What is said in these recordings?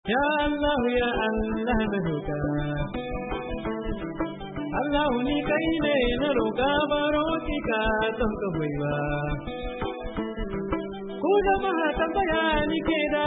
Ya Allah ya Allah na roƙa Allah ni kai ne na roƙa baro ki ka don ka hoiwa ku jama'a tambaya ni ke da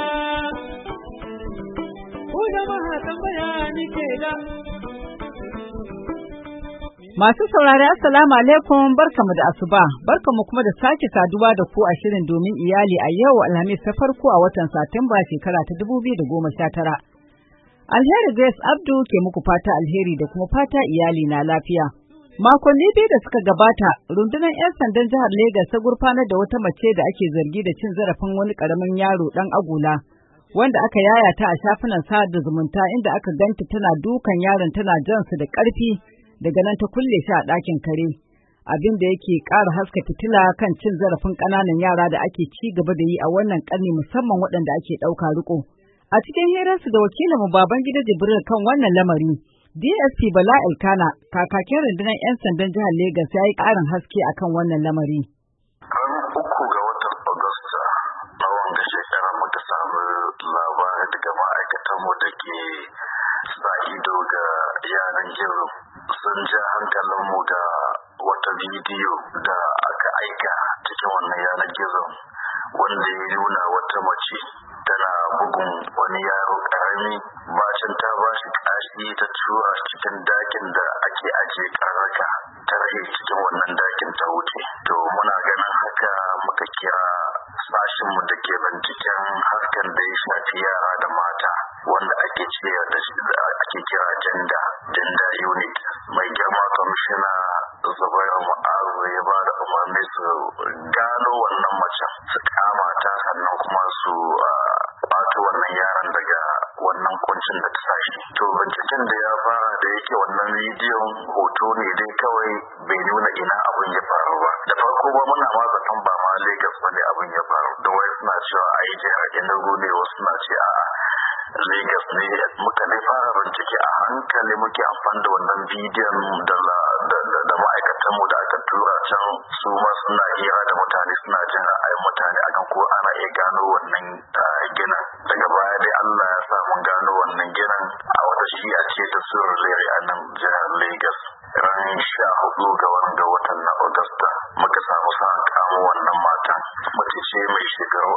Masu saurari assalamu alaikum barkamu da asuba barkamu kuma da sake saduwa da ku a shirin domin iyali a yau Alhamis ta farko a watan Satumba shekara ta 2019. Alheri Grace Abdu ke muku fata alheri da kuma fata iyali na lafiya. Makonni biyu da suka gabata rundunar 'yan sandan jihar Legas ta gurfanar da wata mace da ake zargi da cin zarafin wani karamin yaro dan agula wanda aka yayata a shafinan sada zumunta inda aka ganta tana dukan yaron tana jansu da ƙarfi daga nan ta kulle shi a ɗakin kare, abin da yake ƙara haska fitila kan cin zarafin ƙananan yara da ake ci gaba da yi a wannan ƙarni musamman waɗanda ake ɗauka riko. A cikin hirarsu da wakilinmu Babangida Jibril kan wannan lamari, DSP Bala Elkana kakakin rundunar 'yan sandan jihar Legas ya yi ƙarin haske akan wannan lamari. Labarai daga ma'aikatanmu da ke sa ido ga yanar gizo sun ja hankalinmu ga wata bidiyo da aka aika cikin wannan yanar gizo wanda ya nuna wata mace tana bugun wani yaro karami bacin ta ba shi kashi ta tura cikin dakin da ake ajiye karnuka ta rahe cikin wannan dakin ta wuce. To muna ganin haka muka kira sashinmu da ke binciken harkar da ya shafi yara da mata wanda ake kira gender unit. Mai girma kwamishina Zubairu Ma'azu ya ba da umarni su gano wannan macen su kama ta sannan kuma su kwato wannan yaron daga wannan kuncin da ta sashi. To binciken da ya fara da yake wannan bidiyon hoto ne dai kawai bai nuna ina abin ya faru ba. Da farko ba muna ma zaton ba ma Lagos ba ne abin ya faru, da wai suna cewa a yi jihar Enugu ne, wasu suna ce a Lagos ne. Muka ne fara bincike a hankali, muke amfani da wannan bidiyon da ma'aikatanmu da aka tura can su ma suna hira da mutane, suna jin ra'ayin mutane akan ko ana iya gano wannan ginin. Daga baya dai Allah ya sa mun gano wannan ginin a wata shiya ce ta Surulere a nan jihar Lagos. Ran 14 ga watan na Agusta muka samu sa kamo wannan matan. Mace ce mai shekaru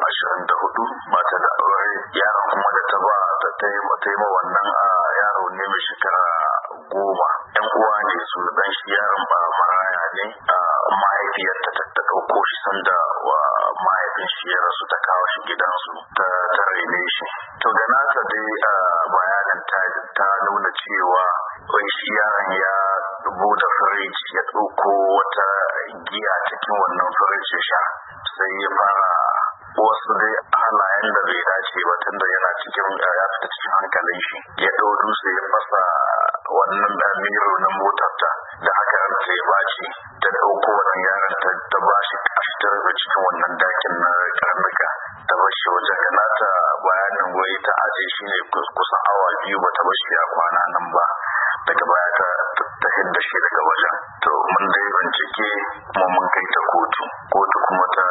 24, mata da aure. Yaro kuma da ta yi ma wannan yaro ne mai shekara 10. Yan uwa ne su, dan shi yaron ba maraya ne. Mahaifiyarta ta ɗauko shi sanda mahaifin shi ya rasu, ta kawo shi gidansu ta raine shi. To da nasa dai bayanin ta nuna cewa wai shi yaron ya buɗe firij ya ɗauko wata giya cikin wannan firij ya sha, sai ya fara wasu dai halayen da bai dace ba tunda yana cikin ya fita cikin hankalin shi. Ya ɗau dutse ya fasa wannan miro na motarta, da haka ranta ya baci. Ta ɗauko wannan yaron ta ba shi kashi ta rufe cikin wannan dakin na karnuka, ta bar shi wajen. Da nata bayanin wai ta aje shi ne kusan awa 2 ba ta bar shi ya kwana nan ba. Daga baya ta hidda shi daga wajen. To mun dai bincike kuma mun kai ta kotu kuma ta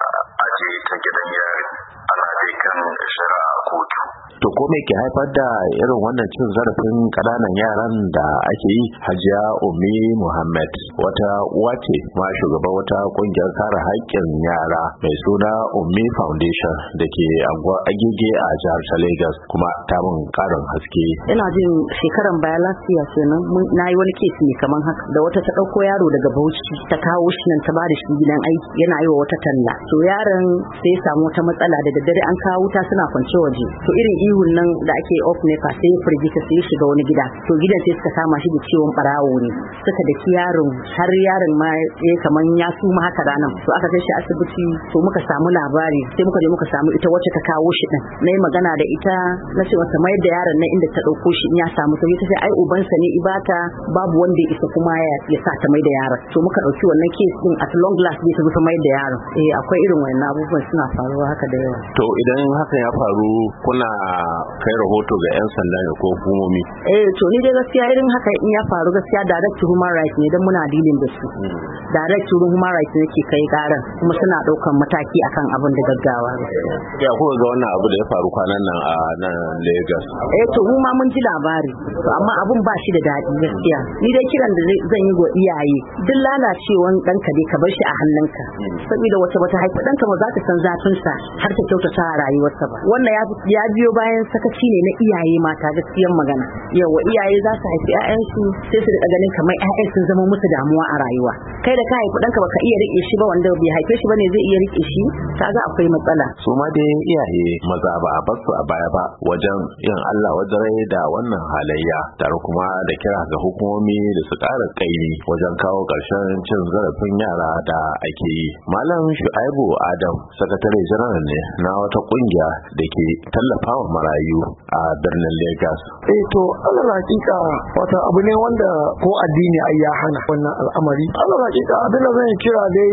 aje ta gidan yari, ana dai kan shari'a a kotu. To ko me ke haifar da irin wannan cin zarafin ƙananan yaran da ake yi? Hajiya Ummi Muhammad wata uwa ce ma shugaban wata ƙungiyar kare haƙƙin yara mai suna Ummi Foundation da ke anguwar Agege a jihar ta Lagos, kuma ta mun ƙarin haske. Ina jin shekaran baya lafiya kenan na yi wani kesi ne kaman haka da wata ta ɗauko yaro daga Bauchi ta kawo shi nan ta ba da shi gidan aiki yana yi wa wata talla. To yaron sai ya samu wata matsala, da daddare an kawo wuta suna kwance waje. To irin ihun nan da ake off nepa sai ya firgita sai ya shiga wani gida. To gidan sai suka kama shi da ciwon barawo ne, suka daki yaron har yaron ma ya kaman ya suma haka ranan. To aka kai shi asibiti. To muka samu labari sai muka je muka samu ita wacce ta kawo shi din. Na yi magana da ita na ce mata mai da yaron nan inda ta ɗauko shi in ya samu sauki. Ta ce ai ubansa ne ibata, babu wanda ya isa kuma ya sa ta mai da yaron. To muka ɗauki wannan case din at long last ne ta zo ta mai da yaron. Akwai irin wannan abubuwan suna faruwa haka da yawa. To idan hakan ya faru kuna kai rahoto ga 'yan sanda ne ko hukumomi? To ni dai gaskiya irin haka in ya faru gaskiya direct human rights ne dan muna dealing da su. Direct human rights ne ke kai karan kuma suna daukan mataki akan abin da gaggawa. Ya kuka ga wannan abu da ya faru kwanan nan a nan Lagos? To mu ma mun ji labari amma abun ba shi da daɗi gaskiya. Ni dai kiran da zan yi ga iyaye duk lalacewan ɗanka dai ka bar shi a hannunka saboda wata bata haifi ɗanka ba za ta san zafinsa har ta kyautata a rayuwarsa ba. Wannan ya biyo bayan sakaci ne na iyaye mata gaskiyar magana. Yawa iyaye za su haifi 'ya'yansu sai su riƙa ganin kamar 'ya'yan sun zama musu damuwa a rayuwa. Kai da ka haifi ɗanka baka iya riƙe shi ba wanda bai haife shi bane zai iya riƙe shi kaga akwai matsala. Su ma dai iyaye maza ba a basu a baya ba wajen yin Allah wajen da wannan halayya tare kuma da kira ga hukumomi da su ƙara kaimi wajen kawo ƙarshen cin zarafin yara da ake yi. Malam Shu'aibu Adam sakatare janar ne na wata ƙungiya da ke tallafawa marayu a birnin Lagos. To Allah hakika wata abu ne wanda ko addini ai ya hana wannan al'amari. Allah hakika abin da zan kira dai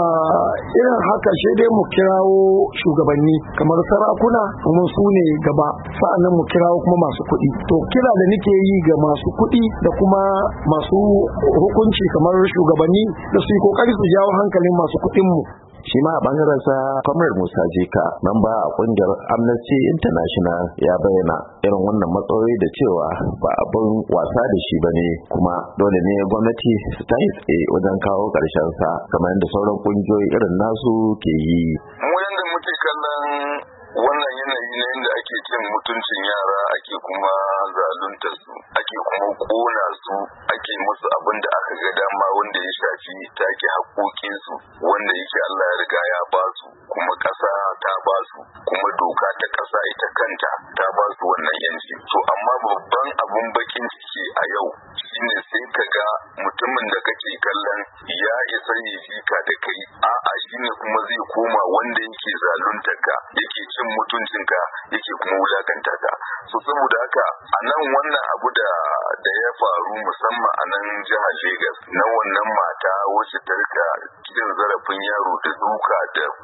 irin haka shi dai mu kirawo shugabanni kamar sarakuna kuma su ne gaba sa'annan mu kirawo kuma masu kuɗi. To kira da nake yi ga masu kuɗi da kuma masu hukunci kamar shugabanni da su yi kokari su jawo hankalin masu kuɗin mu. Shi ma a bangaren sa Comrade Musa Jika mamba a kungiyar Amnesty International ya bayyana irin wannan matsaloli da cewa ba abin wasa da shi bane kuma dole ne gwamnati su tashi tsaye wajen kawo karshen sa kamar yadda sauran kungiyoyi irin nasu ke yi. Mu yanda muke kallon wannan yanayi ne inda ake cin mutuncin yara ake kuma zalunta su ake kuma kona su ake musu abin da aka ga dama wanda ya shafi take haƙoƙinsu wanda yake Allah ya riga ya ba su kuma ƙasa ta ba su kuma doka ta ƙasa ita kanta ta ba su wannan yanci. To amma babban abun bakin ciki a yau shine sai ka ga mutumin da kake kallon ya isa yi fika da kai a'a shine kuma zai koma wanda yake zaluntar ka yake cin mutuncinka yake kuma wulakanta ka. So saboda haka a nan wannan abu da ya faru musamman a nan jihar Lagos na wannan mata wacce ta rika cin zarafin yaro da duka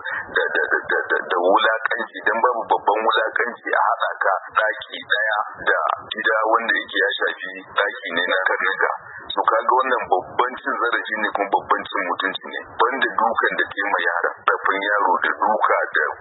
da wulakanci dan babu babban wulakanci a haɗa ka ɗaki ɗaya da gida wanda yake ya shafi ɗaki ne na karnuka. So kaga wannan babban cin zarafi ne kuma babban cin mutunci ne banda dukan da ke ma yara rafin yaro da duka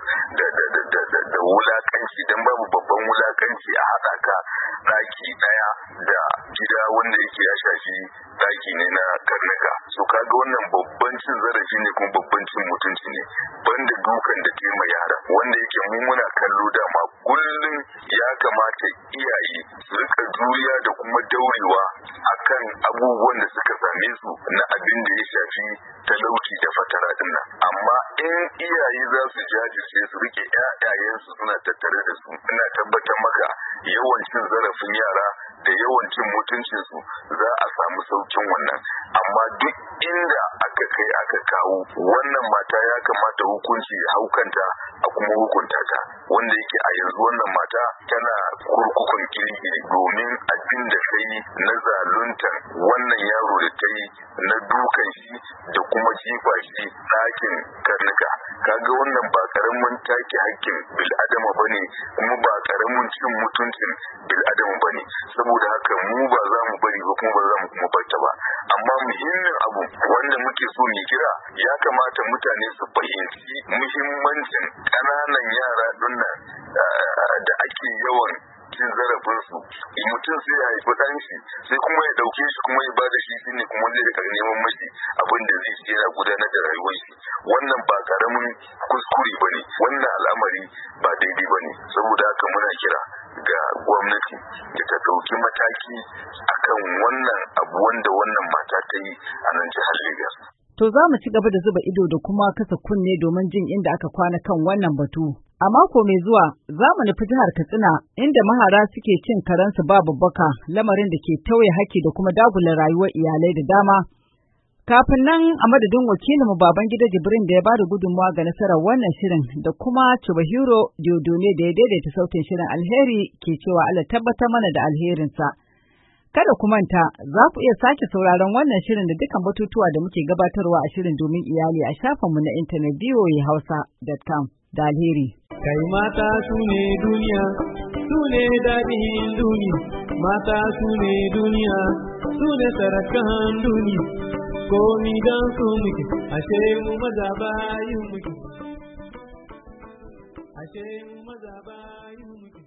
da wulakanci dan babu babban wulakanci a haɗa ka ɗaki ɗaya da gida wanda yake ya shafi ɗaki ne na karnuka. So kaga wannan babban cin zarafi ne kuma babban cin mutunci ne banda dukan da ke ma yara wanda yake mu muna kallo da ma kullum ya kamata iyaye su rika juriya da kuma daurewa akan abubuwan da suka same su na abin da ya shafi talauci da fatara dinnan. Amma in iyaye za su jajirce su rike ƴaƴayensu suna tattare da su ina tabbatar maka yawancin zarafin yara da yawancin mutuncinsu za a samu saukin wannan. Amma duk inda aka kai aka kawo wannan mata ya kamata hukunci ya haukanta a kuma hukunta ta wanda yake a yanzu wannan mata tana kurkukun kirkiri domin abin da ta yi na zaluntar wannan yaro da ta yi na dukan shi da kuma jifa shi ɗakin karnuka. Kaga wannan ba karamin take hakkin bil'adama bane kuma ba karamin cin mutuncin bil'adama bane. Saboda haka mu ba za mu bari ba kuma ba za mu kuma barta ba. Amma muhimmin abu wanda muke so mu kira ya kamata mutane su fahimci muhimmancin ƙananan yara dinnan da ake yawan cin zarafinsu. Mutum sai ya haifi ɗan shi sai kuma ya ɗauke shi kuma ya bada shi shine kuma zai rika neman mashi abin da zai yana gudanar da rayuwar shi. Wannan ba karamin kuskure bane, wannan al'amari ba daidai bane. Saboda haka muna kira ga gwamnati da ta ɗauki mataki akan wannan abu wanda wannan mata ta yi a nan jihar Lagos. To za mu ci gaba da zuba ido da kuma kasa kunne domin jin inda aka kwana kan wannan batu. A mako mai zuwa za mu nufi jihar Katsina inda mahara suke cin karensu ba babbaka, lamarin da ke tauye haƙƙi da kuma dagula rayuwar iyalai da dama. Kafin nan a madadin wakilinmu Babangida Jibrin da ya bada gudunmawa ga nasarar wannan shirin da kuma Chubahiro Diodone da ya daidaita sautin shirin Alheri ke cewa Allah tabbatar mana da alherinsa. Kada ku manta za ku iya sake sauraron wannan shirin da dukkan batutuwa da muke gabatarwa a shirin domin iyali a shafinmu na intanet voahausa.com. da alheri. Kai mata su ne duniya, su ne daɗin duniya, mata su ne duniya, su ne sarakan duniya, komi don su muke, ashe mu maza bayin muke, ashe mu maza bayin muke.